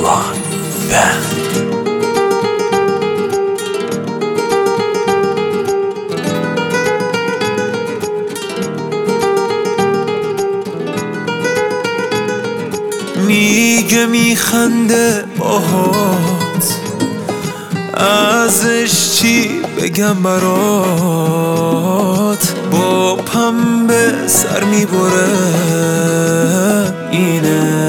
میگه میخنده باهات، ازش چی بگم برات؟ با پنبه سر میبره اینش،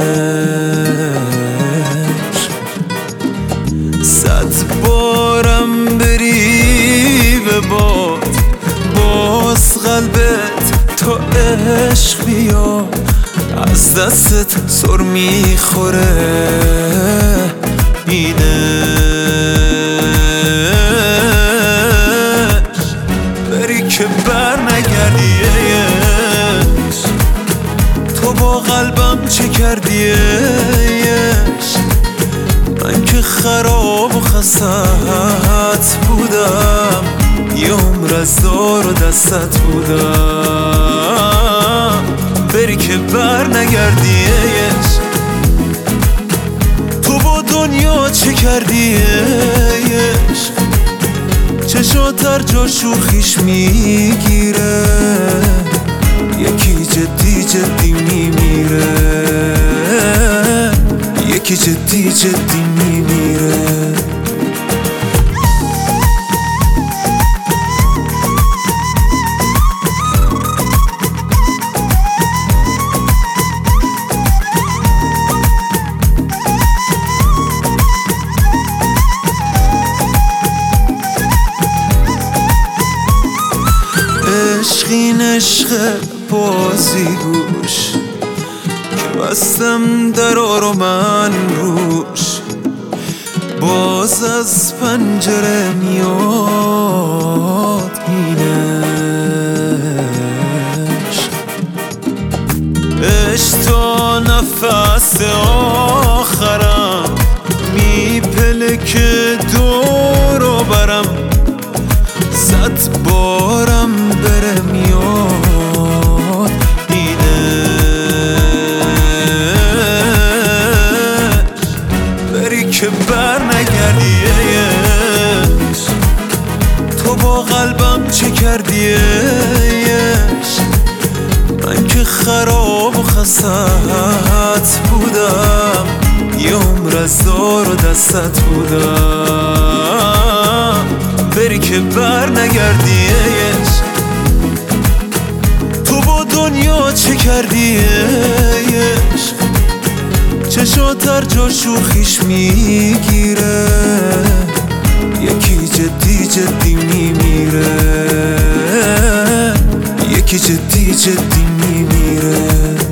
100 بارم بری به باد، باز قلبت تا عشق بیاد، از دستت سر میخوره اینش. بری که بر نگردیش، تو با قلبم چه کردیش؟ من که خراب و خستت بودم، یه عمر از دار و دستت بودم. بری که بر نگردیش، تو با دنیا چه کردیش؟ چشات هر جا شوخیش میگیره، یکی جدی جدی میمیره، یکی جدی جدی میمیره. عشقین عشق بازی گوش، که بستم درا رو من روش، باز از پنجره میاد اینش. عشق تا نفس آخرم میپلکه دور و برم، 100 بارم بره میاد اینش. بری که بر نگردیش، تو با قلبم چه کردیش؟ من که خراب و خستت بودم، یه عمر از دار و دستت بودم. بری که بر نگردیش، تو با دنیا چه کردیش؟ چشات هر جا شوخیش میگیره، یکی جدی جدی میمیره، یکی جدی جدی میمیره.